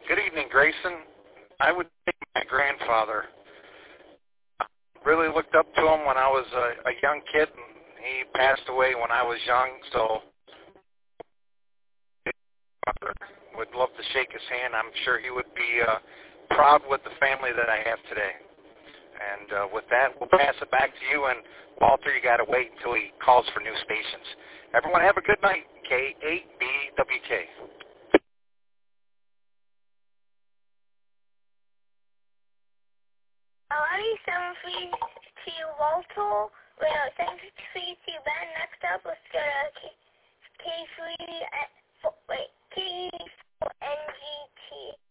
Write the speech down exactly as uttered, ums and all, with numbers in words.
Good evening, Grayson. I would say my grandfather. I really looked up to him when I was a, a young kid, and he passed away when I was young, so would love to shake his hand. I'm sure he would be uh, proud with the family that I have today. And uh, with that, we'll pass it back to you. And Walter, you got to wait until he calls for new stations. Everyone have a good night. K eight B W K. Alrighty, seven three to Walter. Wait, no, seven three to Ben. Next up, let's go to K three. Wait, K four N G T.